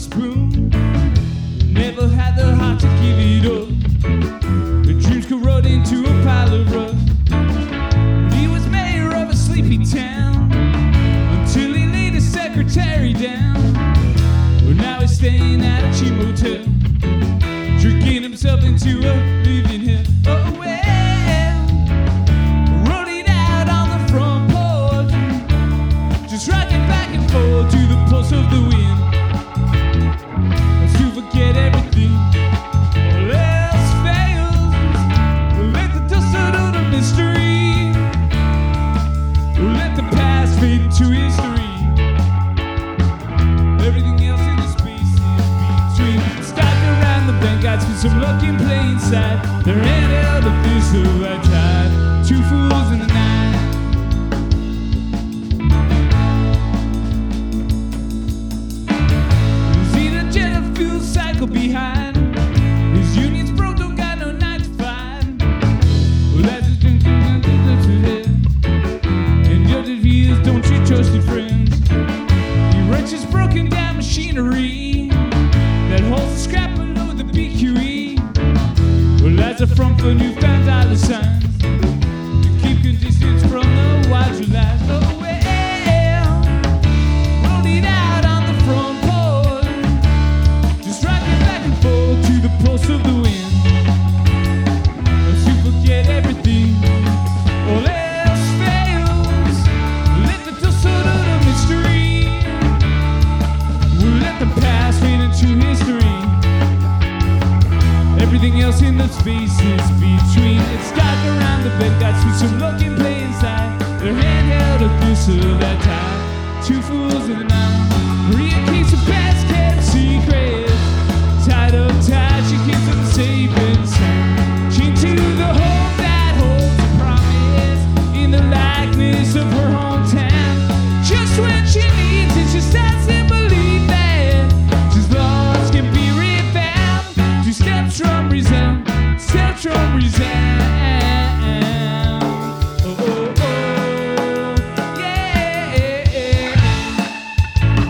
spoon. Never had the heart to give it up. The dreams corroded into a pile of rust. He was mayor of a sleepy town until he laid his secretary down. Well, now he's staying at a cheap motel, drinking himself into a living hell. Oh well, rolling out on the front porch, just rocking back and forth to the pulse of the wind. As to forget everything, all else fails. We'll let the dust settle the mystery. We'll let the past fade into history. Everything else in the space is between. Stacked around the bend, got some luck in plain sight. There ain't held a this of that tide. Two fools in the night. See the jet fuel cycle behind. His union's broke, don't got no 9 to 5. Well, that's his dream, and your views, don't you trust your friends. He wrenches his broken down machinery that holds the scrap below the BQE. Well, that's a front for newfound dollar signs to keep conditions from the wild lies. Oh well, rolling out on the front porch, just rocking back and forth to the pulse of the wind. As you forget everything, all else fails. Let the dust settle the mystery. We'll let the past fade into history. Everything else in the spaces between. It's dark around the bed, got some luck in plain sight. Their handheld a this or that time. Two fools in the night. Maria keeps her past kept secrets. Tied up tight, she keeps them safe and sound. Chained to the home that holds a promise in the likeness of her hometown. Just when she needs it, she starts to believe that she's lost can be refound. Two steps from resound, steps from resound. Oh, oh, oh, yeah.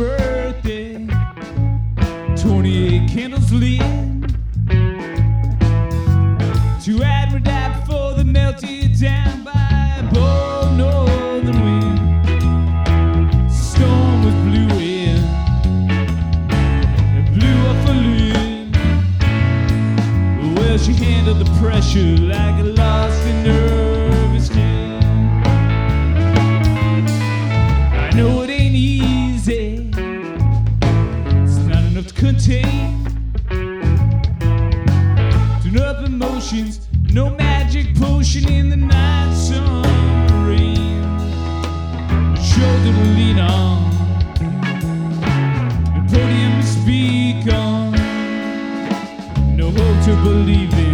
birthday. 28 candles lit to Admiralty for the melted down by a bold northern wind. Storm was blowing, it blew up a lid. Well, she handled the pressure like a lost and nervous kid. I know it ain't easy, it's not enough to contain. Turn up emotions, no magic potion in the night sun rain. Shoulder to lean on, the podium to speak on. No hope to believe in.